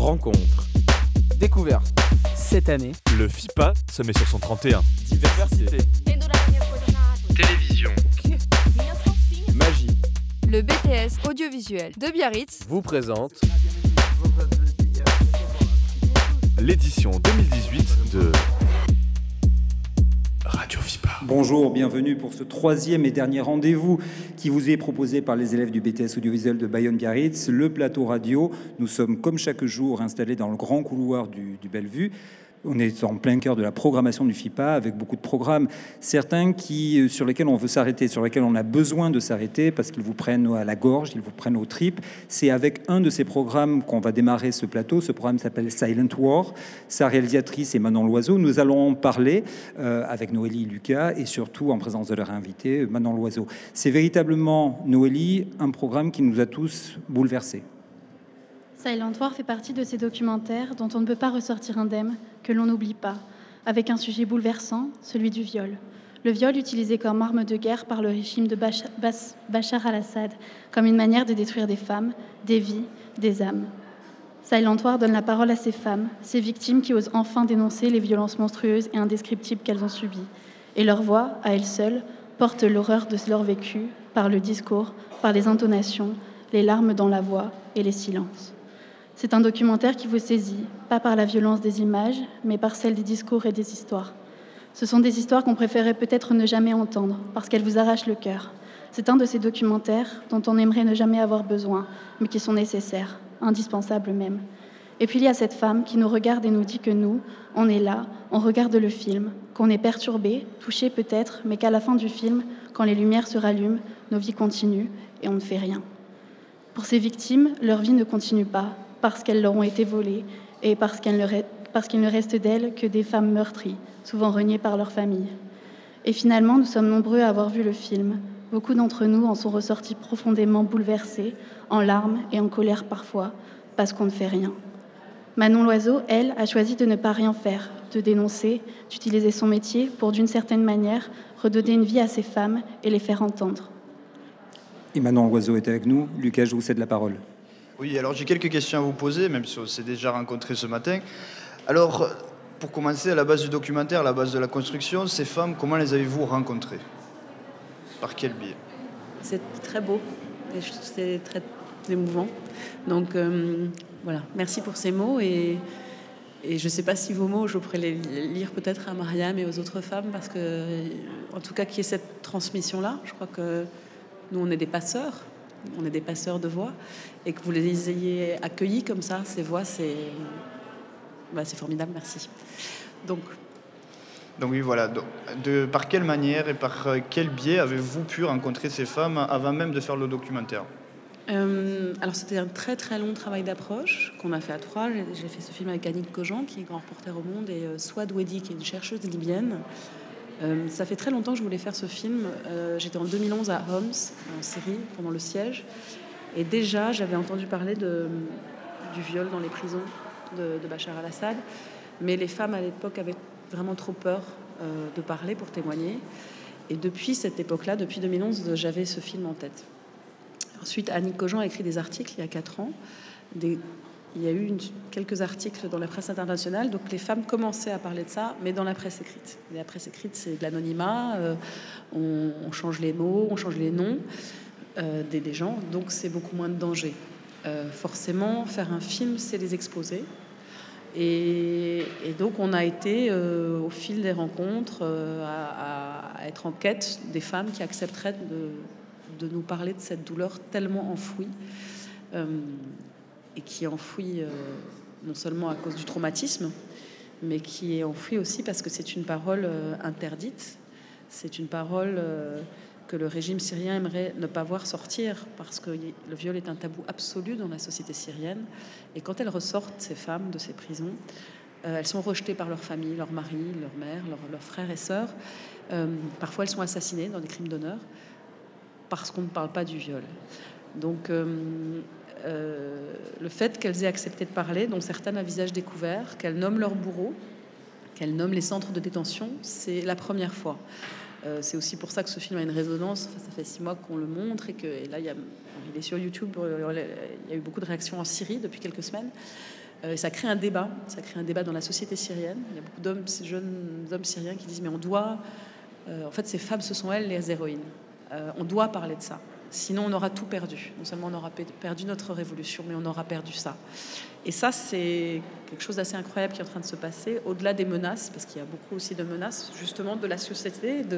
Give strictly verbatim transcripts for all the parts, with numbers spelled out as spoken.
Rencontre. Découverte. Cette année, le FIPA se met sur son trente et un. Diversité. Télévision. Magie. Le B T S audiovisuel de Biarritz Vous présente l'édition deux mille dix-huit de Radio FIPA. Bonjour, bienvenue pour ce troisième et dernier rendez-vous qui vous est proposé par les élèves du B T S audiovisuel de Bayonne-Biarritz, le plateau radio. Nous sommes comme chaque jour installés dans le grand couloir du, du Bellevue. On est en plein cœur de la programmation du FIPA avec beaucoup de programmes, certains qui, sur lesquels on veut s'arrêter, sur lesquels on a besoin de s'arrêter parce qu'ils vous prennent à la gorge, ils vous prennent aux tripes. C'est avec un de ces programmes qu'on va démarrer ce plateau. Ce programme s'appelle Silent War. Sa réalisatrice est Manon Loiseau. Nous allons en parler euh, avec Noélie et Lucas et surtout en présence de leur invité, Manon Loiseau. C'est véritablement, Noélie, un programme qui nous a tous bouleversés. Silent War fait partie de ces documentaires dont on ne peut pas ressortir indemne, que l'on n'oublie pas, avec un sujet bouleversant, celui du viol. Le viol utilisé comme arme de guerre par le régime de Bachar, Bachar al-Assad, comme une manière de détruire des femmes, des vies, des âmes. Silent War donne la parole à ces femmes, ces victimes qui osent enfin dénoncer les violences monstrueuses et indescriptibles qu'elles ont subies. Et leur voix, à elles seules, porte l'horreur de leur vécu, par le discours, par les intonations, les larmes dans la voix et les silences. C'est un documentaire qui vous saisit, pas par la violence des images, mais par celle des discours et des histoires. Ce sont des histoires qu'on préférait peut-être ne jamais entendre, parce qu'elles vous arrachent le cœur. C'est un de ces documentaires dont on aimerait ne jamais avoir besoin, mais qui sont nécessaires, indispensables même. Et puis il y a cette femme qui nous regarde et nous dit que nous, on est là, on regarde le film, qu'on est perturbé, touché peut-être, mais qu'à la fin du film, quand les lumières se rallument, nos vies continuent et on ne fait rien. Pour ces victimes, leur vie ne continue pas, parce qu'elles leur ont été volées et parce qu'il ne, re- parce qu'il ne reste d'elles que des femmes meurtries, souvent reniées par leur famille. Et finalement, nous sommes nombreux à avoir vu le film. Beaucoup d'entre nous en sont ressortis profondément bouleversés, en larmes et en colère parfois, parce qu'on ne fait rien. Manon Loiseau, elle, a choisi de ne pas rien faire, de dénoncer, d'utiliser son métier pour, d'une certaine manière, redonner une vie à ces femmes et les faire entendre. Et Manon Loiseau est avec nous. Lucas, je vous cède la parole. Oui, alors j'ai quelques questions à vous poser, même si on s'est déjà rencontrés ce matin. Alors, pour commencer, à la base du documentaire, à la base de la construction, ces femmes, comment les avez-vous rencontrées ? Par quel biais ? C'est très beau et c'est très émouvant. Donc euh, voilà, merci pour ces mots et, et je ne sais pas si vos mots, je pourrais les lire peut-être à Mariam et aux autres femmes parce que, en tout cas, qu'il y ait cette transmission-là, je crois que nous, on est des passeurs. On est des passeurs de voix et que vous les ayez accueillis comme ça, ces voix, c'est, bah, c'est formidable, merci. Donc, Donc oui, voilà. Donc, de, par quelle manière et par quel biais avez-vous pu rencontrer ces femmes avant même de faire le documentaire ? euh, Alors c'était un très très long travail d'approche qu'on a fait à trois. J'ai, j'ai fait ce film avec Annick Cogent, qui est grand reporter au Monde, et euh, Swad Wedi, qui est une chercheuse libyenne. Euh, ça fait très longtemps que je voulais faire ce film. Euh, j'étais en deux mille onze à Homs, en Syrie, pendant le siège. Et déjà, j'avais entendu parler de, du viol dans les prisons de, de Bachar al-Assad. Mais les femmes, à l'époque, avaient vraiment trop peur euh, de parler pour témoigner. Et depuis cette époque-là, depuis deux mille onze, j'avais ce film en tête. Ensuite, Annick Cogent a écrit des articles il y a quatre ans, des... Il y a eu une, quelques articles dans la presse internationale, donc les femmes commençaient à parler de ça, mais dans la presse écrite. Et la presse écrite, c'est de l'anonymat, euh, on, on change les mots, on change les noms euh, des, des gens, donc c'est beaucoup moins de danger. Euh, forcément, faire un film, c'est les exposer. Et, et donc, on a été, euh, au fil des rencontres, euh, à, à être en quête des femmes qui accepteraient de, de nous parler de cette douleur tellement enfouie. Euh, et qui est enfoui euh, non seulement à cause du traumatisme, mais qui est enfoui aussi parce que c'est une parole euh, interdite. C'est une parole euh, que le régime syrien aimerait ne pas voir sortir, parce que le viol est un tabou absolu dans la société syrienne. Et quand elles ressortent, ces femmes, de ces prisons, euh, elles sont rejetées par leur famille, leur mari, leur mère, leurs leur frères et sœurs. Euh, parfois, elles sont assassinées dans des crimes d'honneur, parce qu'on ne parle pas du viol. Donc... Euh, Euh, le fait qu'elles aient accepté de parler, dont certaines à visage découvert, qu'elles nomment leurs bourreaux, qu'elles nomment les centres de détention, c'est la première fois. Euh, c'est aussi pour ça que ce film a une résonance. Enfin, ça fait six mois qu'on le montre et que et là, il, y a, il est sur YouTube. Il y a eu beaucoup de réactions en Syrie depuis quelques semaines. Euh, et ça crée un débat. Ça crée un débat dans la société syrienne. Il y a beaucoup d'hommes, ces jeunes hommes syriens qui disent mais on doit... Euh, en fait, ces femmes, ce sont elles les héroïnes. Euh, on doit parler de ça. Sinon, on aura tout perdu. Non seulement on aura perdu notre révolution, mais on aura perdu ça. Et ça, c'est quelque chose d'assez incroyable qui est en train de se passer, au-delà des menaces, parce qu'il y a beaucoup aussi de menaces, justement, de la société, de,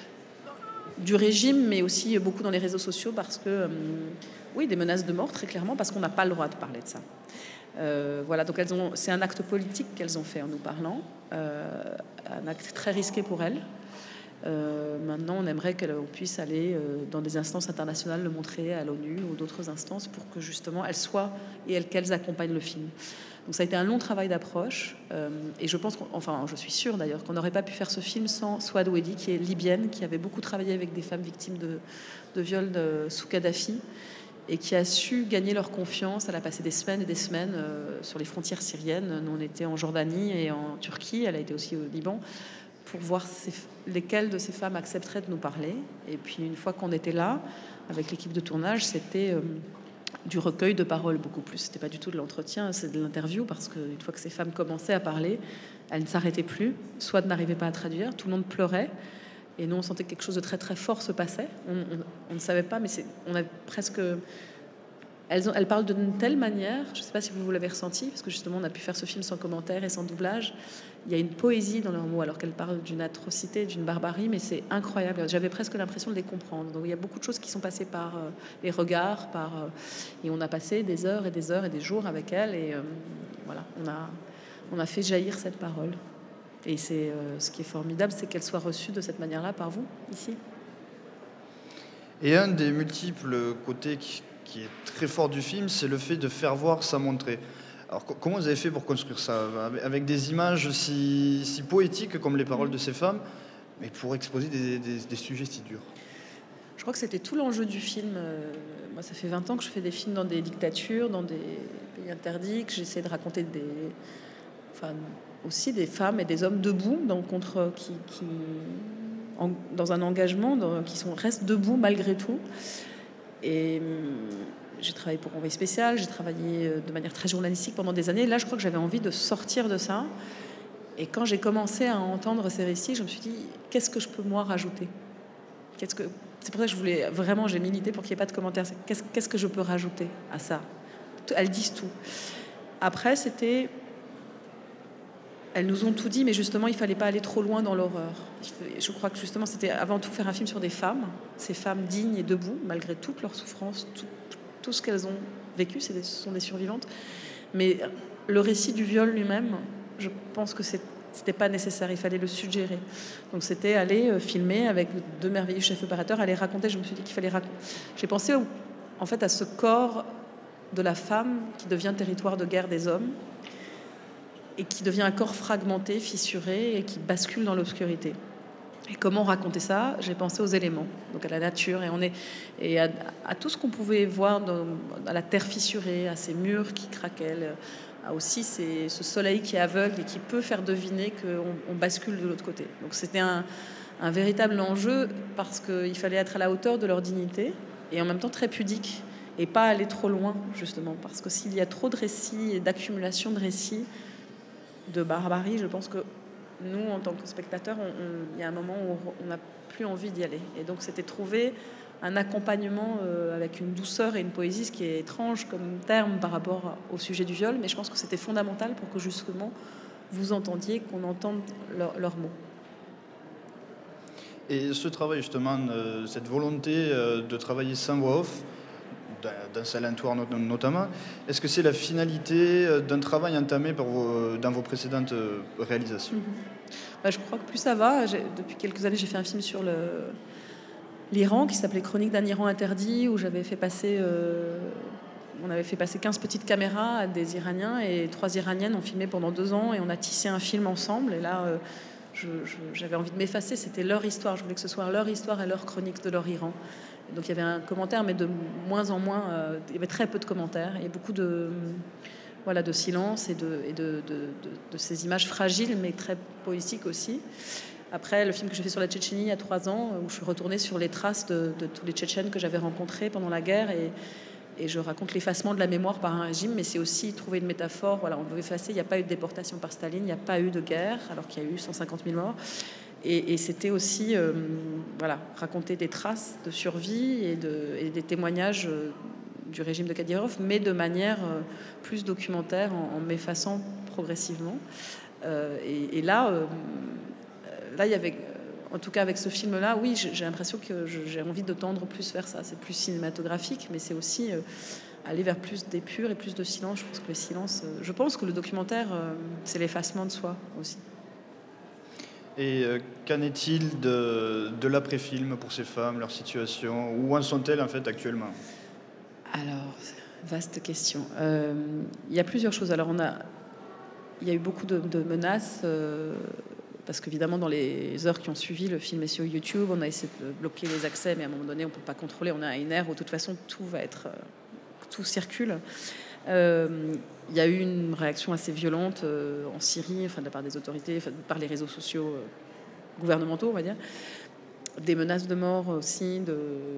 du régime, mais aussi beaucoup dans les réseaux sociaux, parce que, euh, oui, des menaces de mort, très clairement, parce qu'on n'a pas le droit de parler de ça. Euh, voilà, donc elles ont, c'est un acte politique qu'elles ont fait en nous parlant, euh, un acte très risqué pour elles. Euh, maintenant, on aimerait qu'on puisse aller euh, dans des instances internationales, le montrer à l'ONU ou d'autres instances pour que justement elles soient et elles, qu'elles accompagnent le film. Donc ça a été un long travail d'approche euh, et je pense, enfin je suis sûre d'ailleurs qu'on n'aurait pas pu faire ce film sans Souad Ouedi, qui est libyenne, qui avait beaucoup travaillé avec des femmes victimes de, de viols de, sous Kadhafi et qui a su gagner leur confiance. Elle a passé des semaines et des semaines euh, sur les frontières syriennes. Nous on était en Jordanie et en Turquie, elle a été aussi au Liban, pour voir ces, lesquelles de ces femmes accepteraient de nous parler. Et puis une fois qu'on était là, avec l'équipe de tournage, c'était euh, du recueil de paroles beaucoup plus. C'était pas du tout de l'entretien, c'est de l'interview, parce qu'une fois que ces femmes commençaient à parler, elles ne s'arrêtaient plus, soit n'arrivaient pas à traduire, tout le monde pleurait. Et nous, on sentait que quelque chose de très très fort se passait. On, on, on ne savait pas, mais c'est, on a presque... Elles, ont, elles parlent d'une telle manière, je ne sais pas si vous, vous l'avez ressenti, parce que justement on a pu faire ce film sans commentaire et sans doublage. Il y a une poésie dans leurs mots, alors qu'elles parlent d'une atrocité, d'une barbarie, mais c'est incroyable. J'avais presque l'impression de les comprendre. Donc il y a beaucoup de choses qui sont passées par euh, les regards, par, euh, et on a passé des heures et des heures et des jours avec elles, et euh, voilà, on a, on a fait jaillir cette parole. Et c'est euh, ce qui est formidable, c'est qu'elle soit reçue de cette manière-là par vous, ici. Et un des multiples côtés qui qui est très fort du film, c'est le fait de faire voir sans montrer. Alors comment vous avez fait pour construire ça, avec des images si, si poétiques comme les paroles de ces femmes, mais pour exposer des, des, des sujets si durs? Je crois que c'était tout l'enjeu du film. Moi, ça fait vingt ans que je fais des films dans des dictatures, dans des pays interdits, que j'essaie de raconter des, enfin, aussi des femmes et des hommes debout, dans, contre, qui, qui, en, dans un engagement, dans, qui sont, restent debout malgré tout. Et j'ai travaillé pour Envoyé spécial, j'ai travaillé de manière très journalistique pendant des années. Là, je crois que j'avais envie de sortir de ça. Et quand j'ai commencé à entendre ces récits, je me suis dit, qu'est-ce que je peux moi rajouter? Qu'est-ce que... C'est pour ça que je voulais vraiment, j'ai milité pour qu'il n'y ait pas de commentaires. Qu'est-ce, qu'est-ce que je peux rajouter à ça? Elles disent tout. Après, c'était... Elles nous ont tout dit, mais justement, il ne fallait pas aller trop loin dans l'horreur. Je crois que justement, c'était avant tout faire un film sur des femmes, ces femmes dignes et debout, malgré toute leur souffrance, tout, tout ce qu'elles ont vécu, c'est des, ce sont des survivantes. Mais le récit du viol lui-même, je pense que c'est, c'était pas nécessaire, il fallait le suggérer. Donc c'était aller filmer avec deux merveilleux chefs opérateurs, aller raconter. Je me suis dit qu'il fallait raconter. J'ai pensé au, en fait à ce corps de la femme qui devient territoire de guerre des hommes, et qui devient un corps fragmenté, fissuré, et qui bascule dans l'obscurité. Et comment raconter ça? J'ai pensé aux éléments, donc à la nature, et, on est, et à, à tout ce qu'on pouvait voir dans, à la terre fissurée, à ces murs qui craquaient, à aussi ces, ce soleil qui est aveugle et qui peut faire deviner qu'on on bascule de l'autre côté. Donc c'était un, un véritable enjeu, parce qu'il fallait être à la hauteur de leur dignité, et en même temps très pudique, et pas aller trop loin, justement, parce que s'il y a trop de récits et d'accumulation de récits, de barbarie, je pense que nous, en tant que spectateurs, on, on, il y a un moment où on n'a plus envie d'y aller. Et donc, c'était trouver un accompagnement euh, avec une douceur et une poésie, ce qui est étrange comme terme par rapport au sujet du viol, mais je pense que c'était fondamental pour que, justement, vous entendiez, qu'on entende leur, leurs mots. Et ce travail, justement, euh, cette volonté euh, de travailler sans voix off, dans Saint-Lentoir notamment, est-ce que c'est la finalité d'un travail entamé par vos, dans vos précédentes réalisations? Mm-hmm. Bah, je crois que plus ça va. J'ai, depuis quelques années, j'ai fait un film sur le, l'Iran qui s'appelait Chronique d'un Iran interdit, où j'avais fait passer, euh, on avait fait passer quinze petites caméras à des Iraniens, et trois Iraniennes ont filmé pendant deux ans, et on a tissé un film ensemble. Et là, euh, je, je, j'avais envie de m'effacer. C'était leur histoire. Je voulais que ce soit leur histoire et leur chronique de leur Iran. Donc il y avait un commentaire, mais de moins en moins, euh, il y avait très peu de commentaires, et beaucoup de, voilà, de silence et, de, et de, de, de, de ces images fragiles, mais très poétiques aussi. Après, le film que j'ai fait sur la Tchétchénie il y a trois ans, où je suis retournée sur les traces de, de tous les Tchétchènes que j'avais rencontrés pendant la guerre, et, et je raconte l'effacement de la mémoire par un régime, mais c'est aussi trouver une métaphore. Voilà, on veut effacer, il n'y a pas eu de déportation par Staline, il n'y a pas eu de guerre, alors qu'il y a eu cent cinquante mille morts. Et, et c'était aussi euh, voilà, raconter des traces de survie et, de, et des témoignages euh, du régime de Kadyrov, mais de manière euh, plus documentaire, en, en m'effaçant progressivement. Euh, et, et là, euh, là, il y avait, en tout cas avec ce film-là, oui, j'ai l'impression que j'ai envie de tendre plus vers ça. C'est plus cinématographique, mais c'est aussi euh, aller vers plus d'épure et plus de silence. Je pense que le silence, euh, je pense que le documentaire, euh, c'est l'effacement de soi aussi. Et euh, qu'en est-il de, de l'après-film pour ces femmes, leur situation? Où en sont-elles en fait actuellement? Alors, vaste question. Euh, il y a plusieurs choses. Alors, on a, il y a eu beaucoup de, de menaces, euh, parce qu'évidemment, dans les heures qui ont suivi, le film est sur YouTube. On a essayé de bloquer les accès, mais à un moment donné, on ne peut pas contrôler. On est à une ère où, de toute façon, tout va être, tout circule. Euh, il y a eu une réaction assez violente euh, en Syrie, enfin, de la part des autorités, enfin, par les réseaux sociaux euh, gouvernementaux, on va dire. Des menaces de mort aussi, de,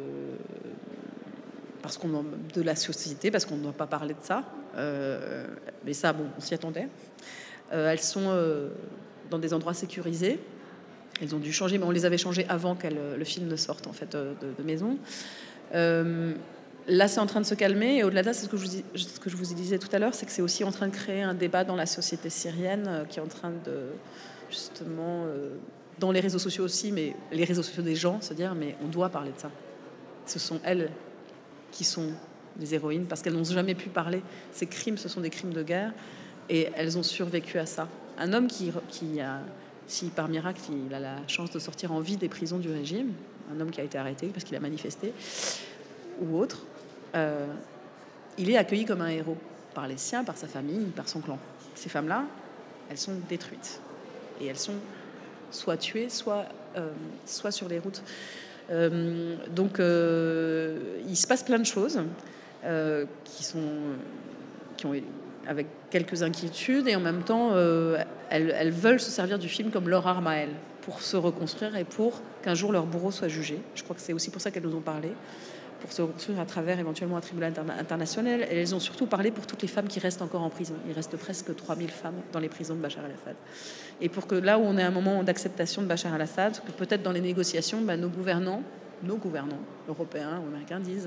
parce qu'on en, de la société, parce qu'on ne doit pas parler de ça. Euh, mais ça, bon, on s'y attendait. Euh, elles sont euh, dans des endroits sécurisés. Elles ont dû changer, mais on les avait changées avant que le film ne sorte en fait de, de maison. Euh, Là, c'est en train de se calmer. Et au-delà de ça, c'est ce que je vous, ce que je vous disais tout à l'heure, c'est que c'est aussi en train de créer un débat dans la société syrienne euh, qui est en train de, justement, euh, dans les réseaux sociaux aussi, mais les réseaux sociaux des gens, se dire, mais on doit parler de ça. Ce sont elles qui sont des héroïnes, parce qu'elles n'ont jamais pu parler. Ces crimes, ce sont des crimes de guerre, et elles ont survécu à ça. Un homme qui, qui a, si par miracle, il a la chance de sortir en vie des prisons du régime, un homme qui a été arrêté parce qu'il a manifesté, ou autre, Euh, il est accueilli comme un héros par les siens, par sa famille, par son clan. Ces femmes-là, elles sont détruites et elles sont soit tuées, soit, euh, soit sur les routes. Euh, donc, euh, il se passe plein de choses euh, qui sont, qui ont, avec quelques inquiétudes, et en même temps, euh, elles, elles veulent se servir du film comme leur arme à elles pour se reconstruire et pour qu'un jour leur bourreau soit jugé. Je crois que c'est aussi pour ça qu'elles nous ont parlé, pour se reconstruire à travers éventuellement un tribunal interna- international. Et elles ont surtout parlé pour toutes les femmes qui restent encore en prison. Il reste presque trois mille femmes dans les prisons de Bachar el-Assad. Et pour que là où on est à un moment d'acceptation de Bachar el-Assad, que peut-être dans les négociations, bah, nos gouvernants, nos gouvernants européens ou américains disent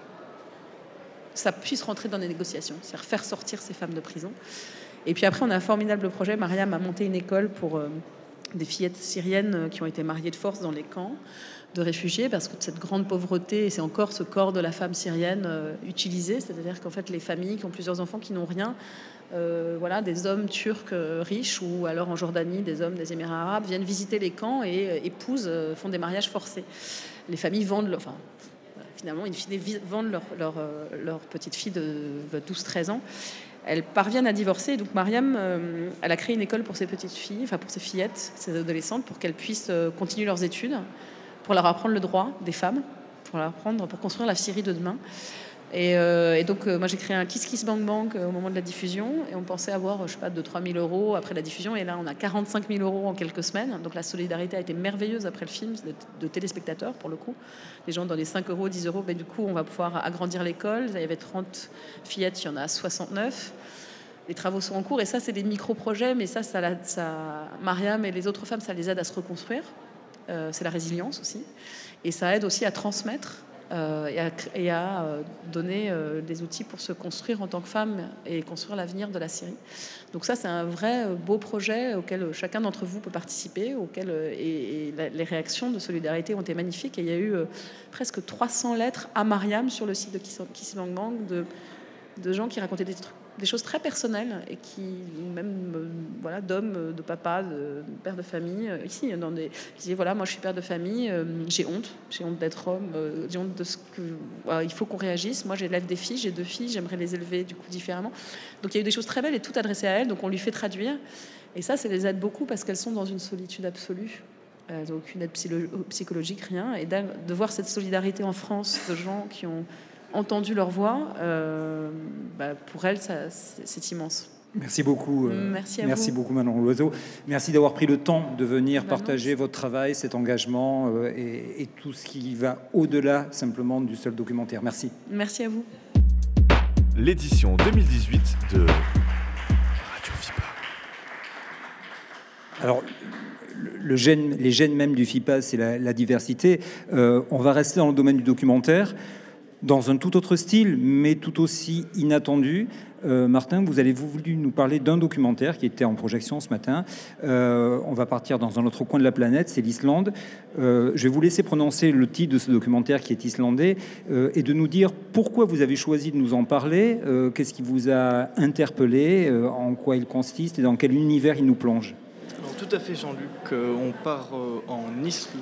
ça puisse rentrer dans les négociations, c'est-à-dire faire sortir ces femmes de prison. Et puis après, on a un formidable projet. Mariam a monté une école pour euh, des fillettes syriennes qui ont été mariées de force dans les camps de réfugiés, parce que cette grande pauvreté, et c'est encore ce corps de la femme syrienne euh, utilisé, c'est-à-dire qu'en fait les familles qui ont plusieurs enfants qui n'ont rien, euh, voilà, des hommes turcs euh, riches, ou alors en Jordanie des hommes des Émirats arabes, viennent visiter les camps et euh, épousent, euh, font des mariages forcés. Les familles vendent, leur, enfin finalement, in fine, vendent leur, leur, euh, leur petite fille de douze treize ans. Elles parviennent à divorcer. Donc Mariam, euh, elle a créé une école pour ses petites filles, enfin pour ses fillettes, ses adolescentes, pour qu'elles puissent euh, continuer leurs études, pour leur apprendre le droit des femmes, pour leur apprendre, pour construire la Syrie de demain. Et, euh, et donc, euh, moi, j'ai créé un Kiss Kiss Bang Bang euh, au moment de la diffusion, et on pensait avoir, je sais pas, deux à trois mille euros après la diffusion, et là, on a quarante-cinq mille euros en quelques semaines. Donc, la solidarité a été merveilleuse après le film, de, de téléspectateurs, pour le coup. Les gens dans les cinq euros, dix euros, ben, du coup, on va pouvoir agrandir l'école. Il y avait trente fillettes, il y en a soixante-neuf. Les travaux sont en cours, et ça, c'est des micro-projets, mais ça, ça, ça, Mariam et les autres femmes, ça les aide à se reconstruire. Euh, c'est la résilience aussi, et ça aide aussi à transmettre euh, et à, et à euh, donner euh, des outils pour se construire en tant que femme et construire l'avenir de la Syrie. Donc ça, c'est un vrai euh, beau projet auquel chacun d'entre vous peut participer, auquel euh, et, et la, les réactions de solidarité ont été magnifiques, et il y a eu euh, presque trois cents lettres à Mariam sur le site de Kiss Bang Bang de, de gens qui racontaient des trucs, des choses très personnelles, et qui, même euh, voilà, d'hommes, de papa, de, de père de famille, euh, ici, dans des, qui disaient voilà, moi je suis père de famille, euh, j'ai honte, j'ai honte d'être homme, euh, j'ai honte de ce que. Voilà, il faut qu'on réagisse. Moi j'élève des filles, j'ai deux filles, j'aimerais les élever du coup différemment. Donc il y a eu des choses très belles et tout adressées à elles, donc on lui fait traduire. Et ça, ça les aide beaucoup parce qu'elles sont dans une solitude absolue. Elles n'ont aucune aide psychologique, rien. Et de voir cette solidarité en France de gens qui ont entendu leur voix, euh, bah pour elle, ça, c'est, c'est immense. Merci beaucoup. euh, Merci à merci vous. beaucoup Manon Loiseau. Merci d'avoir pris le temps de venir Ben partager non, votre travail, cet engagement euh, et, et tout ce qui va au-delà simplement du seul documentaire. Merci. Merci à vous. L'édition deux mille dix-huit de Radio FIPA. Alors, le, le gène, les gènes même du FIPA, c'est la, la diversité. Euh, on va rester dans le domaine du documentaire, dans un tout autre style, mais tout aussi inattendu. Euh, Martin, vous avez voulu nous parler d'un documentaire qui était en projection ce matin. Euh, on va partir dans un autre coin de la planète, c'est l'Islande. Euh, je vais vous laisser prononcer le titre de ce documentaire qui est islandais euh, et de nous dire pourquoi vous avez choisi de nous en parler, euh, qu'est-ce qui vous a interpellé, euh, en quoi il consiste et dans quel univers il nous plonge. Alors, tout à fait, Jean-Luc. Euh, on part euh, en Islande.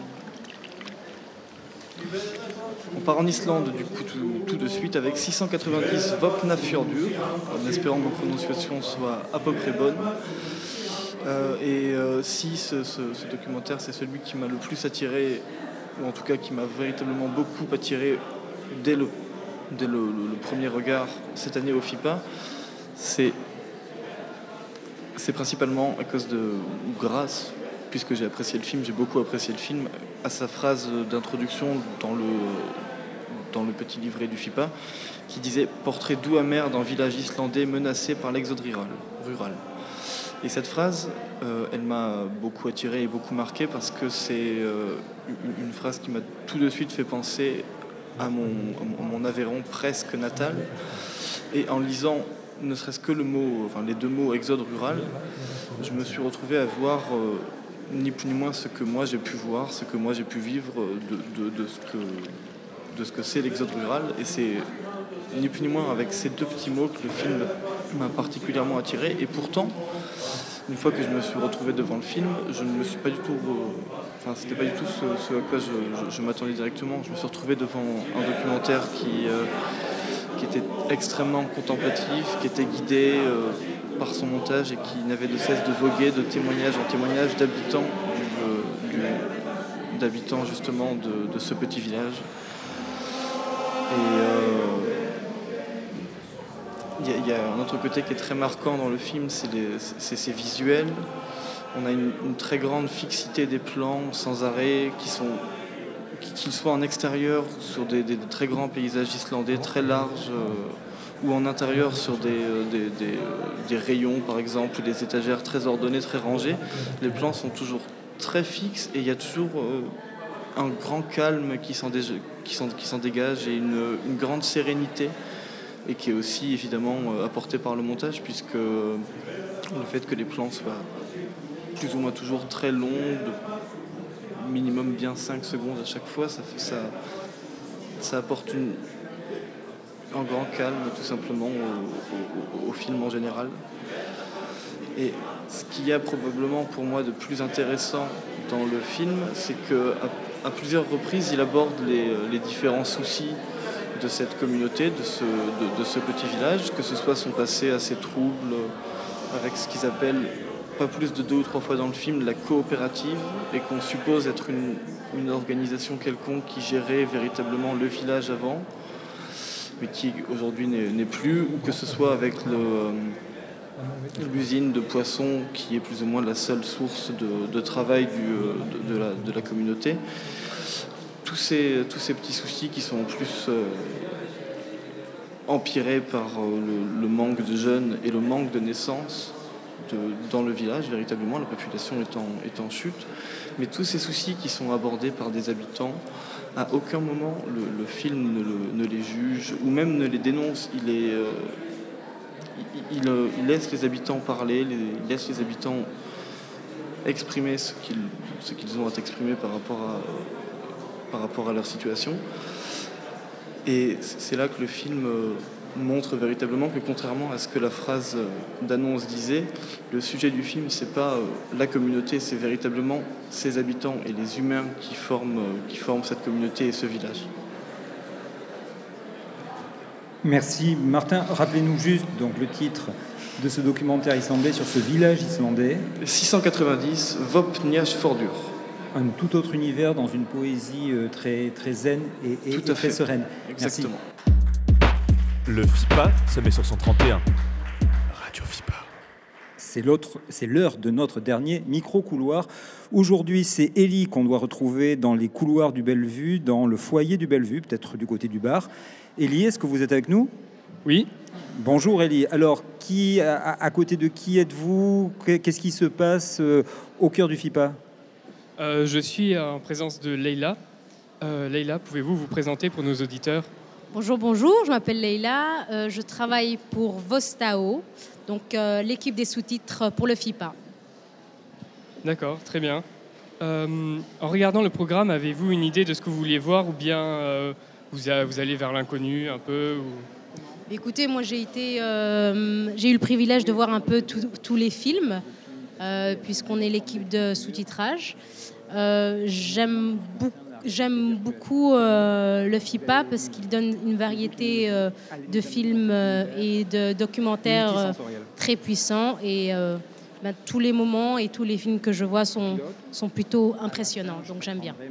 On part en Islande du coup tout, tout de suite avec six cent quatre-vingt-dix Vopnafjordur, en espérant que ma prononciation soit à peu près bonne. Euh, et euh, si ce, ce, ce documentaire c'est celui qui m'a le plus attiré, ou en tout cas qui m'a véritablement beaucoup attiré dès le, dès le, le, le premier regard cette année au FIPA, c'est, c'est principalement à cause de, ou grâce, puisque j'ai apprécié le film, j'ai beaucoup apprécié le film, à sa phrase d'introduction dans le, dans le petit livret du FIPA, qui disait « Portrait doux amer d'un village islandais menacé par l'exode rural ». rural. Et cette phrase, euh, elle m'a beaucoup attiré et beaucoup marqué parce que c'est euh, une, une phrase qui m'a tout de suite fait penser à mon, à mon Aveyron presque natal. Et en lisant ne serait-ce que le mot, enfin les deux mots « exode rural », je me suis retrouvé à voir... Euh, ni plus ni moins ce que moi j'ai pu voir, ce que moi j'ai pu vivre de, de, de ce que de ce que c'est l'exode rural. Et c'est ni plus ni moins avec ces deux petits mots que le film m'a particulièrement attiré. Et pourtant, une fois que je me suis retrouvé devant le film, je ne me suis pas du tout... Euh, enfin, c'était pas du tout ce, ce à quoi je, je, je m'attendais directement. Je me suis retrouvé devant un documentaire qui, euh, qui était extrêmement contemplatif, qui était guidé... Euh, par son montage et qui n'avait de cesse de voguer de témoignage en témoignage d'habitants du, du, d'habitants justement de, de ce petit village. Et il euh, y, y a un autre côté qui est très marquant dans le film, c'est, les, c'est ces visuels. On a une, une très grande fixité des plans sans arrêt, qui sont, qu'ils soient en extérieur sur des, des, des très grands paysages islandais, très larges, euh, ou en intérieur sur des, des, des, des rayons par exemple, ou des étagères très ordonnées, très rangées. Les plans sont toujours très fixes et il y a toujours euh, un grand calme qui s'en, dé- qui s'en, qui s'en dégage et une, une grande sérénité, et qui est aussi évidemment euh, apportée par le montage, puisque euh, le fait que les plans soient plus ou moins toujours très longs, de minimum bien cinq secondes à chaque fois, ça, fait, ça, ça apporte une... un grand calme tout simplement au, au, au film en général. Et ce qu'il y a probablement pour moi de plus intéressant dans le film, c'est qu'à à plusieurs reprises il aborde les, les différents soucis de cette communauté, de ce, de, de ce petit village, que ce soit son passé assez trouble, avec ce qu'ils appellent, pas plus de deux ou trois fois dans le film, la coopérative, et qu'on suppose être une, une organisation quelconque qui gérait véritablement le village avant, mais qui aujourd'hui n'est, n'est plus, ou que ce soit avec le, euh, l'usine de poissons qui est plus ou moins la seule source de, de travail du, de, de, la, de la communauté. Tous ces, tous ces petits soucis qui sont en plus euh, empirés par euh, le, le manque de jeunes et le manque de naissances de, dans le village, véritablement, la population est en, est en chute. Mais tous ces soucis qui sont abordés par des habitants, à aucun moment le, le film ne, le, ne les juge ou même ne les dénonce. Il, est, euh, il, il, il laisse les habitants parler, les, il laisse les habitants exprimer ce qu'ils, ce qu'ils ont à exprimer par rapport à, par rapport à leur situation. Et c'est là que le film montre véritablement que, contrairement à ce que la phrase d'annonce disait, le sujet du film, c'est pas la communauté, c'est véritablement ses habitants et les humains qui forment, qui forment cette communauté et ce village. Merci Martin. Rappelez-nous juste donc le titre de ce documentaire islandais sur ce village islandais. six cent quatre-vingt-dix, Vopnafjordur. Un tout autre univers dans une poésie très, très zen et, et, et très fait. sereine. Exactement. Merci. Le FIPA se met sur son trente et un. Radio FIPA. c'est l'autre, c'est l'heure de notre dernier micro-couloir. Aujourd'hui, c'est Élie qu'on doit retrouver dans les couloirs du Bellevue, dans le foyer du Bellevue, peut-être du côté du bar. Élie, est-ce que vous êtes avec nous ? Oui. Bonjour Élie. Alors, qui, à, à côté de qui êtes-vous ? Qu'est-ce qui se passe euh, au cœur du FIPA ? Euh, je suis en présence de Leïla. Euh, Leïla, pouvez-vous vous présenter pour nos auditeurs ? Bonjour, bonjour, je m'appelle Leïla, euh, je travaille pour Vostao, donc euh, l'équipe des sous-titres pour le FIPA. D'accord, très bien. Euh, en regardant le programme, avez-vous une idée de ce que vous vouliez voir ou bien euh, vous, a, vous allez vers l'inconnu un peu ou... Écoutez, moi j'ai, été, euh, j'ai eu le privilège de voir un peu tous les films, euh, puisqu'on est l'équipe de sous-titrage. Euh, j'aime beaucoup. J'aime beaucoup euh, le FIPA parce qu'il donne une variété euh, de films euh, et de documentaires euh, très puissants et euh, ben, tous les moments et tous les films que je vois sont, sont plutôt impressionnants, donc j'aime bien.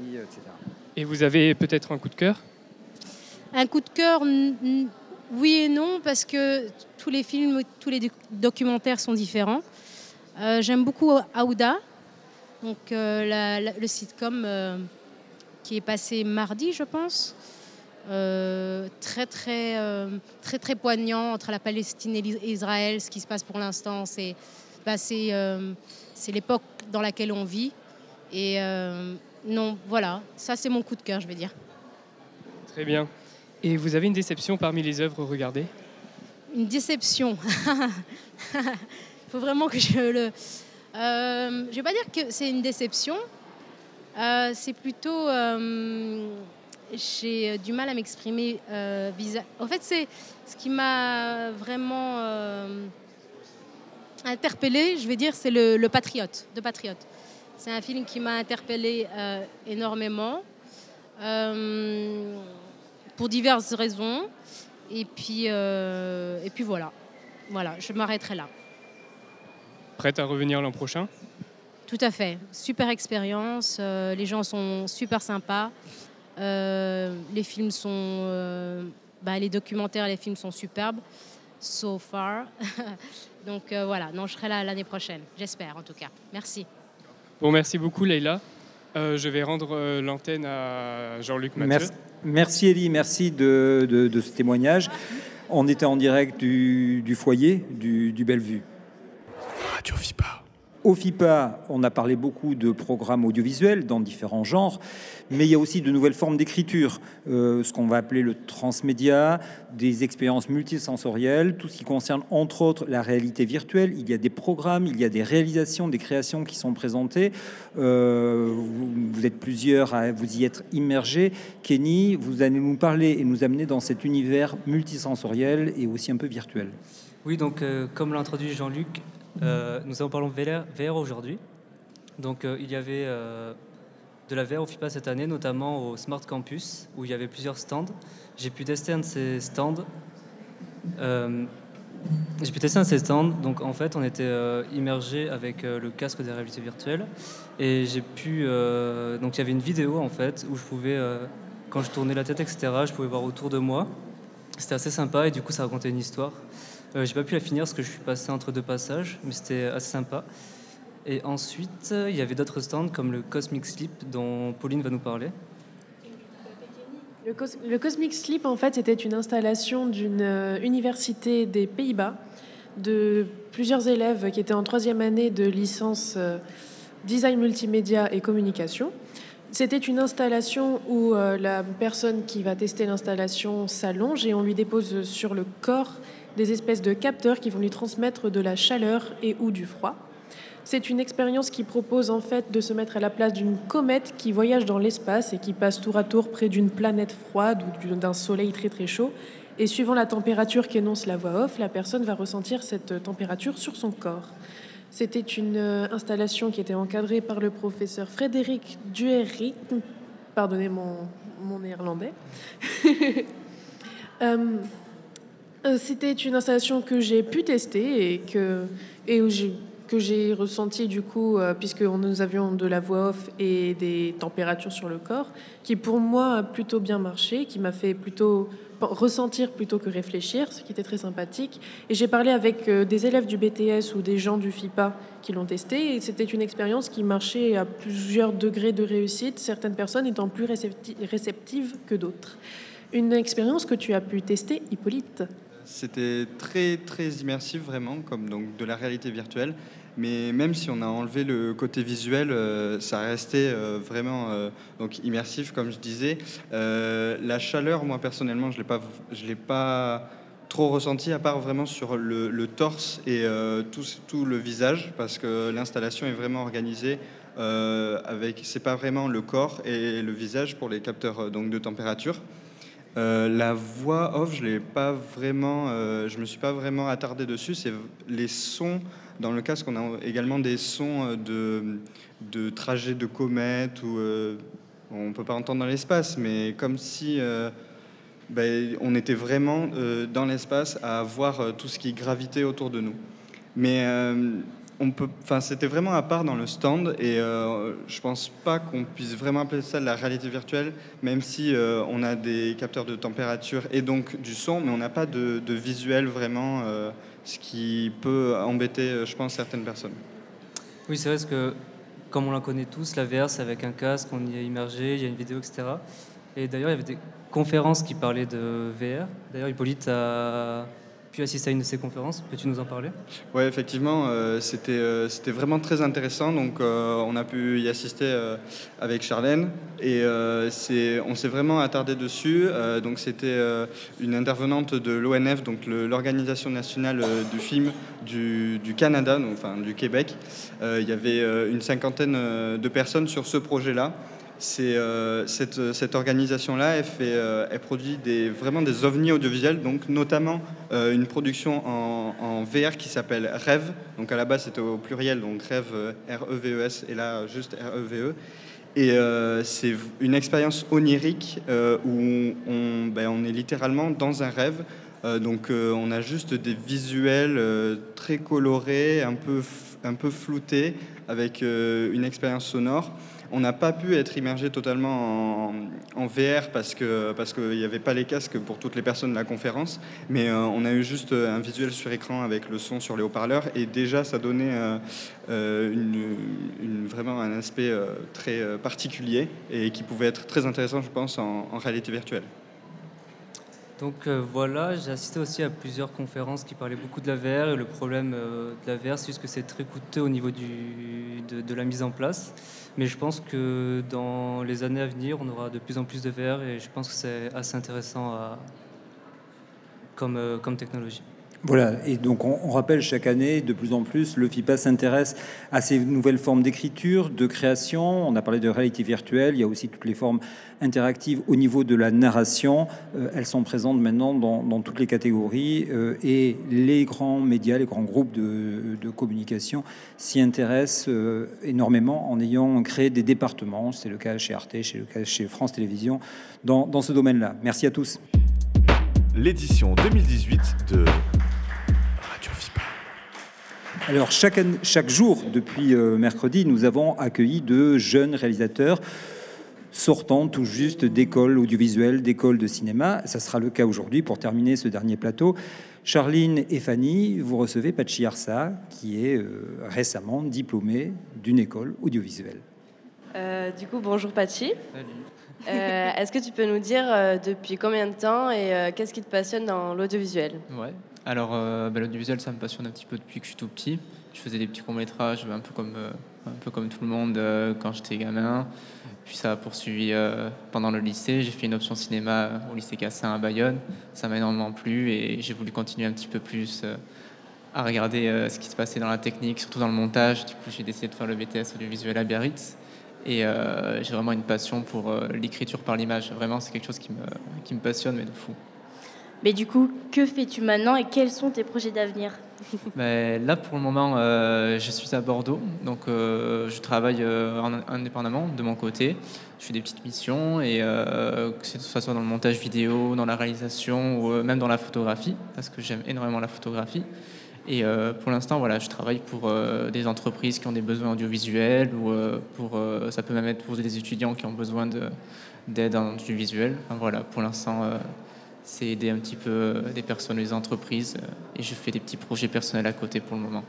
Et vous avez peut-être un coup de cœur ? Un coup de cœur, n- n- oui et non, parce que tous les films, tous les doc- documentaires sont différents. Euh, j'aime beaucoup Aouda, donc euh, la, la, le sitcom euh, qui est passé mardi, je pense. Euh, très, très, euh, très, très poignant entre la Palestine et Israël. Ce qui se passe pour l'instant, c'est, bah, c'est, euh, c'est l'époque dans laquelle on vit. Et euh, non, voilà, ça c'est mon coup de cœur, je vais dire. Très bien. Et vous avez une déception parmi les œuvres regardées ? Une déception. Il faut vraiment que je le... Euh, je ne vais pas dire que c'est une déception. Euh, c'est plutôt... Euh, j'ai du mal à m'exprimer. Euh, visa... En fait, c'est ce qui m'a vraiment euh, interpellée, je vais dire, c'est le, le Patriote, de Patriote. C'est un film qui m'a interpellée euh, énormément, euh, pour diverses raisons. Et puis, euh, et puis voilà. Voilà, je m'arrêterai là. Prête à revenir l'an prochain ? Tout à fait. Super expérience. Euh, les gens sont super sympas. Euh, les films sont... Euh, bah, les documentaires et les films sont superbes. So far. Donc euh, voilà, non, je serai là l'année prochaine. J'espère, en tout cas. Merci. Bon, merci beaucoup, Leïla. Euh, je vais rendre euh, l'antenne à Jean-Luc Mathieu. Merci, merci Élie, merci de, de, de ce témoignage. On était en direct du, du foyer du, du Bellevue. Radio FIPA. Au FIPA, on a parlé beaucoup de programmes audiovisuels dans différents genres, mais il y a aussi de nouvelles formes d'écriture, euh, ce qu'on va appeler le transmédia, des expériences multisensorielles, tout ce qui concerne entre autres la réalité virtuelle. Il y a des programmes, il y a des réalisations, des créations qui sont présentées. Euh, vous, vous êtes plusieurs à vous y être immergés. Kenny, vous allez nous parler et nous amener dans cet univers multisensoriel et aussi un peu virtuel. Oui, donc euh, comme l'a introduit Jean-Luc, Euh, nous allons parler V R, V R aujourd'hui. Donc euh, il y avait euh, de la V R au FIPA cette année, notamment au Smart Campus, où il y avait plusieurs stands. J'ai pu tester un de ces stands. Euh, j'ai pu tester un de ces stands. Donc en fait, on était euh, immergé avec euh, le casque de réalité virtuelle, et j'ai pu. Euh, donc il y avait une vidéo en fait où je pouvais, euh, quand je tournais la tête, et cetera, je pouvais voir autour de moi. C'était assez sympa et du coup, ça racontait une histoire. Euh, j'ai pas pu la finir parce que je suis passé entre deux passages, mais c'était assez sympa. Et ensuite, il y avait d'autres stands comme le Cosmic Sleep dont Pauline va nous parler. Le, Cos- le Cosmic Sleep, en fait, c'était une installation d'une euh, université des Pays-Bas de plusieurs élèves qui étaient en troisième année de licence euh, design multimédia et communication. C'était une installation où euh, la personne qui va tester l'installation s'allonge et on lui dépose sur le corps des espèces de capteurs qui vont lui transmettre de la chaleur et ou du froid. C'est une expérience qui propose en fait de se mettre à la place d'une comète qui voyage dans l'espace et qui passe tour à tour près d'une planète froide ou d'un soleil très très chaud. Et suivant la température qu'énonce la voix off, la personne va ressentir cette température sur son corps. C'était une installation qui était encadrée par le professeur Frédéric Duhéry. Pardonnez mon, mon néerlandais. euh, C'était une installation que j'ai pu tester et, que, et où j'ai que j'ai ressenti du coup, euh, puisque nous avions de la voix off et des températures sur le corps, qui pour moi a plutôt bien marché, qui m'a fait plutôt ressentir plutôt que réfléchir, ce qui était très sympathique. Et j'ai parlé avec euh, des élèves du B T S ou des gens du F I P A qui l'ont testé, et c'était une expérience qui marchait à plusieurs degrés de réussite, certaines personnes étant plus récepti- réceptives que d'autres. Une expérience que tu as pu tester, Hippolyte? C'était très très immersif vraiment, comme donc de la réalité virtuelle. Mais même si on a enlevé le côté visuel, euh, ça restait euh, vraiment euh, donc immersif, comme je disais. Euh, la chaleur, moi personnellement, je l'ai pas, je l'ai pas trop ressenti, à part vraiment sur le, le torse et euh, tout, tout le visage, parce que l'installation est vraiment organisée. Euh, avec, c'est pas vraiment le corps et le visage pour les capteurs donc de température. Euh, la voix off, je l'ai pas vraiment, euh, je me suis pas vraiment attardé dessus. C'est les sons dans le casque. On a également des sons de de trajets de comètes ou euh, on peut pas entendre dans l'espace, mais comme si euh, ben, on était vraiment euh, dans l'espace à voir euh, tout ce qui gravitait autour de nous. Mais euh, on peut, enfin, c'était vraiment à part dans le stand et euh, je pense pas qu'on puisse vraiment appeler ça de la réalité virtuelle, même si euh, on a des capteurs de température et donc du son, mais on n'a pas de, de visuel vraiment, euh, ce qui peut embêter, je pense, certaines personnes. Oui, c'est vrai parce que, comme on la connaît tous, la V R, c'est avec un casque, on y est immergé, il y a une vidéo, et cetera. Et d'ailleurs, il y avait des conférences qui parlaient de V R. D'ailleurs, Hippolyte a pu assister à une de ces conférences. Peux-tu nous en parler? Oui, effectivement, euh, c'était, euh, c'était vraiment très intéressant. Donc, euh, on a pu y assister euh, avec Charlène et euh, c'est, on s'est vraiment attardé dessus. Euh, donc, c'était euh, une intervenante de l'O N F, donc le, l'Organisation nationale euh, du film du, du Canada, donc, enfin du Québec. Euh, il y avait euh, une cinquantaine de personnes sur ce projet-là. C'est, euh, cette, cette organisation-là, elle, fait, euh, elle produit des, vraiment des ovnis audiovisuels, donc notamment euh, une production en, en V R qui s'appelle Rêve. Donc à la base c'était au pluriel, donc Rêve, euh, R E V E S, et là juste R E V E. Et euh, c'est une expérience onirique euh, où on, ben, on est littéralement dans un rêve. Euh, donc euh, on a juste des visuels euh, très colorés, un peu, un peu floutés, avec euh, une expérience sonore. On n'a pas pu être immergé totalement en, en V R parce que parce qu'il n'y avait pas les casques pour toutes les personnes de la conférence, mais euh, on a eu juste un visuel sur écran avec le son sur les haut-parleurs et déjà ça donnait euh, euh, une, une, vraiment un aspect euh, très euh, particulier et qui pouvait être très intéressant, je pense, en, en réalité virtuelle. Donc euh, voilà, j'ai assisté aussi à plusieurs conférences qui parlaient beaucoup de la V R et le problème euh, de la V R, c'est juste que c'est très coûteux au niveau du, de, de la mise en place. Mais je pense que dans les années à venir, on aura de plus en plus de V R et je pense que c'est assez intéressant à, comme, euh, comme technologie. Voilà, et donc on, on rappelle chaque année de plus en plus, le F I P A s'intéresse à ces nouvelles formes d'écriture, de création. On a parlé de réalité virtuelle, il y a aussi toutes les formes interactives au niveau de la narration. Euh, elles sont présentes maintenant dans, dans toutes les catégories euh, et les grands médias, les grands groupes de, de communication s'y intéressent euh, énormément en ayant créé des départements. C'est le cas chez Arte, c'est le cas chez France Télévisions, dans, dans ce domaine-là. Merci à tous. L'édition deux mille dix-huit de Radio F I P A. Alors, chaque, année, chaque jour, depuis euh, mercredi, nous avons accueilli de jeunes réalisateurs sortant tout juste d'écoles audiovisuelles, d'écoles de cinéma. Ça sera le cas aujourd'hui pour terminer ce dernier plateau. Charline et Fanny, vous recevez Patchi Arsa, qui est euh, récemment diplômée d'une école audiovisuelle. Euh, du coup, bonjour Patchi. Salut. Euh, est-ce que tu peux nous dire euh, depuis combien de temps et euh, qu'est-ce qui te passionne dans l'audiovisuel? Ouais, alors euh, bah, l'audiovisuel, ça me passionne un petit peu depuis que je suis tout petit. Je faisais des petits courts-métrages, un peu comme, euh, un peu comme tout le monde euh, quand j'étais gamin. Puis ça a poursuivi euh, pendant le lycée. J'ai fait une option cinéma au lycée Cassin à Bayonne. Ça m'a énormément plu et j'ai voulu continuer un petit peu plus euh, à regarder euh, ce qui se passait dans la technique, surtout dans le montage. Du coup, j'ai décidé de faire le B T S audiovisuel à Biarritz. Et euh, j'ai vraiment une passion pour euh, l'écriture par l'image. Vraiment, c'est quelque chose qui me, qui me passionne, mais de fou. Mais du coup, que fais-tu maintenant et quels sont tes projets d'avenir? Ben, là, pour le moment, euh, je suis à Bordeaux. Donc, euh, je travaille euh, en, indépendamment de mon côté. Je fais des petites missions, et euh, que ce soit dans le montage vidéo, dans la réalisation ou euh, même dans la photographie, parce que j'aime énormément la photographie. Et euh, pour l'instant, voilà, je travaille pour euh, des entreprises qui ont des besoins audiovisuels ou euh, pour, euh, ça peut même être pour des étudiants qui ont besoin de, d'aide en audiovisuel. Enfin, voilà, pour l'instant, euh, c'est aider un petit peu euh, des personnes, des entreprises euh, et je fais des petits projets personnels à côté pour le moment.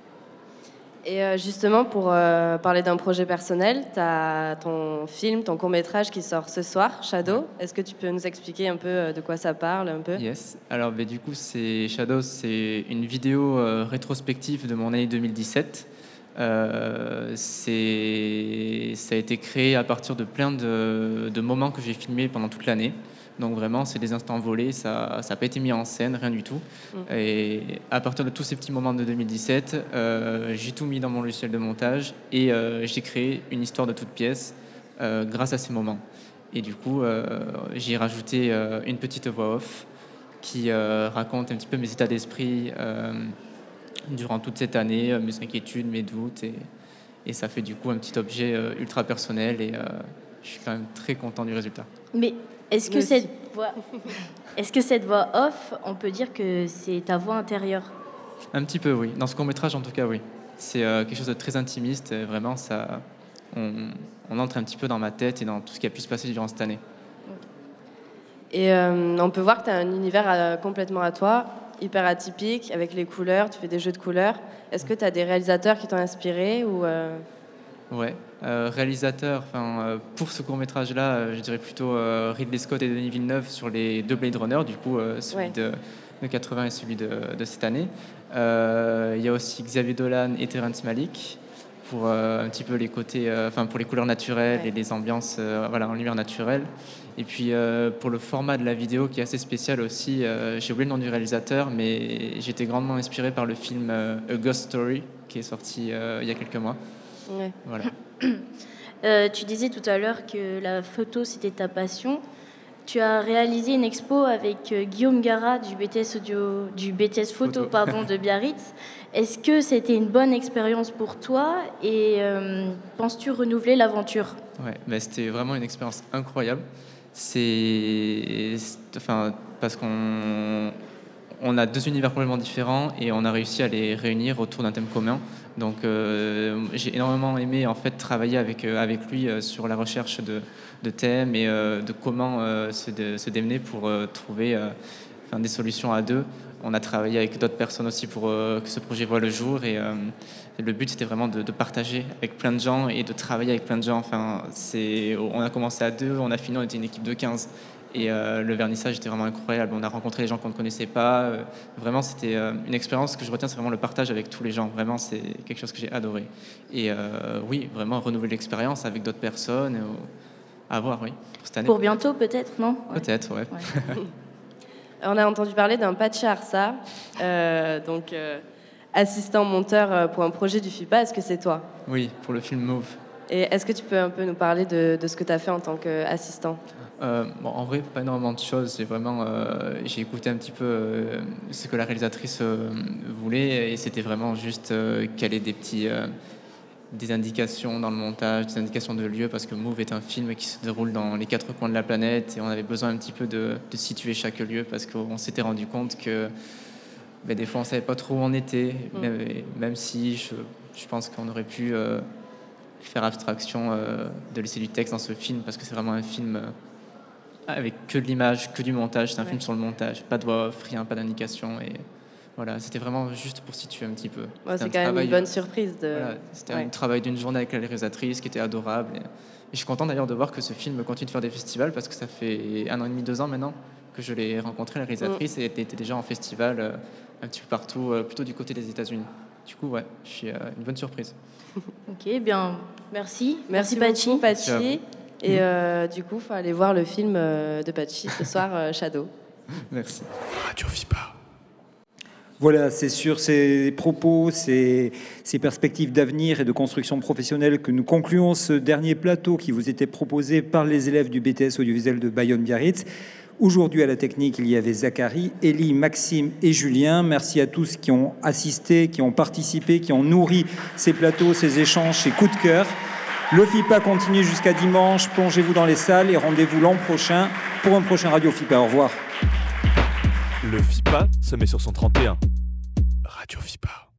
Et euh, justement, pour euh, parler d'un projet personnel, tu as ton film, ton court-métrage qui sort ce soir, Shadow. Est-ce que tu peux nous expliquer un peu euh, de quoi ça parle un peu? Yes. Alors, ben, du coup, c'est Shadow, c'est une vidéo euh, rétrospective de mon année deux mille dix-sept. Euh, c'est, ça a été créé à partir de plein de, de moments que j'ai filmés pendant toute l'année. Donc vraiment, c'est des instants volés, ça n'a pas été mis en scène, rien du tout. Mmh. Et à partir de tous ces petits moments de deux mille dix-sept, euh, j'ai tout mis dans mon logiciel de montage et euh, j'ai créé une histoire de toute pièce euh, grâce à ces moments. Et du coup, euh, j'ai rajouté euh, une petite voix off qui euh, raconte un petit peu mes états d'esprit euh, durant toute cette année, euh, mes inquiétudes, mes doutes. Et, et ça fait du coup un petit objet euh, ultra personnel et euh, je suis quand même très content du résultat. Mais est-ce que, cette voix, est-ce que cette voix off, on peut dire que c'est ta voix intérieure? Un petit peu, oui. Dans ce court-métrage, en tout cas, oui. C'est euh, quelque chose de très intimiste. Et vraiment, ça, on, on entre un petit peu dans ma tête et dans tout ce qui a pu se passer durant cette année. Et euh, on peut voir que tu as un univers euh, complètement à toi, hyper atypique, avec les couleurs, tu fais des jeux de couleurs. Est-ce que tu as des réalisateurs qui t'ont inspiré ou euh... Ouais, euh, réalisateur, enfin, euh, pour ce court-métrage-là, euh, je dirais plutôt euh, Ridley Scott et Denis Villeneuve sur les deux Blade Runner, du coup, euh, celui ouais. de, de quatre-vingts et celui de, de cette année. Euh, il y a aussi Xavier Dolan et Terrence Malick pour euh, un petit peu les côtés, euh, enfin pour les couleurs naturelles ouais. et les ambiances, euh, voilà, en lumière naturelle. Et puis euh, pour le format de la vidéo qui est assez spécial aussi, euh, j'ai oublié le nom du réalisateur, mais j'ai été grandement inspiré par le film euh, A Ghost Story qui est sorti euh, il y a quelques mois. Ouais. Voilà. Euh, tu disais tout à l'heure que la photo, c'était ta passion. Tu as réalisé une expo avec euh, Guillaume Garat du B T S, audio, du B T S Photo, photo. Pardon, de Biarritz. Est-ce que c'était une bonne expérience pour toi et euh, penses-tu renouveler l'aventure? Ouais, bah, c'était vraiment une expérience incroyable. C'est, c'est enfin, parce qu'on on a deux univers complètement différents et on a réussi à les réunir autour d'un thème commun. Donc euh, j'ai énormément aimé en fait travailler avec, euh, avec lui euh, sur la recherche de, de thèmes et euh, de comment euh, se, de, se démener pour euh, trouver euh, enfin, des solutions à deux. On a travaillé avec d'autres personnes aussi pour euh, que ce projet voit le jour et, euh, et le but c'était vraiment de, de partager avec plein de gens et de travailler avec plein de gens. Enfin, c'est, on a commencé à deux, on a fini, on était une équipe de quinze. Et euh, le vernissage était vraiment incroyable. On a rencontré des gens qu'on ne connaissait pas. Euh, vraiment, c'était euh, une expérience que je retiens, c'est vraiment le partage avec tous les gens. Vraiment, c'est quelque chose que j'ai adoré. Et euh, oui, vraiment renouveler l'expérience avec d'autres personnes. Euh, à voir, oui, pour cette année. Pour bientôt, peut-être, non? Peut-être, ouais. ouais. On a entendu parler d'un Patchi Arsa, euh, donc euh, assistant monteur pour un projet du FIPA. Est-ce que c'est toi? Oui, pour le film Move. Et est-ce que tu peux un peu nous parler de, de ce que tu as fait en tant qu'assistant? Euh, bon, en vrai, pas énormément de choses. J'ai vraiment, euh, j'ai écouté un petit peu euh, ce que la réalisatrice euh, voulait, et c'était vraiment juste euh, qu'elle ait des petits, euh, des indications dans le montage, des indications de lieu, parce que Move est un film qui se déroule dans les quatre coins de la planète, et on avait besoin un petit peu de, de situer chaque lieu, parce qu'on s'était rendu compte que ben, des fois on savait pas trop où on était, mmh. même, même si je, je pense qu'on aurait pu euh, faire abstraction euh, de laisser du texte dans ce film, parce que c'est vraiment un film euh, avec que de l'image, que du montage. C'est un ouais. film sur le montage, pas de voix off, rien, pas d'indication. Et voilà, c'était vraiment juste pour situer un petit peu. Ouais, c'est quand travail, même une bonne surprise. De... Voilà, c'était ouais. un travail d'une journée avec la réalisatrice qui était adorable. Et, et je suis content d'ailleurs de voir que ce film continue de faire des festivals, parce que ça fait un an et demi, deux ans maintenant que je l'ai rencontré, la réalisatrice, mmh. et elle était déjà en festival euh, un petit peu partout, euh, plutôt du côté des États-Unis. Du coup, ouais, je suis euh, une bonne surprise. Ok, bien, merci. Merci, merci beaucoup, Patchi. Patchi. Et euh, du coup, il faut aller voir le film euh, de Patchi ce soir, euh, Shadow. Merci. Radio FIPA. Voilà, c'est sur ces propos, ces, ces perspectives d'avenir et de construction professionnelle que nous concluons ce dernier plateau qui vous était proposé par les élèves du B T S audiovisuel de Bayonne-Biarritz. Aujourd'hui, à la technique, il y avait Zachary, Élie, Maxime et Julien. Merci à tous qui ont assisté, qui ont participé, qui ont nourri ces plateaux, ces échanges, ces coups de cœur. Le FIPA continue jusqu'à dimanche. Plongez-vous dans les salles et rendez-vous l'an prochain pour un prochain Radio FIPA. Au revoir. Le FIPA se met sur son trente et un. Radio FIPA.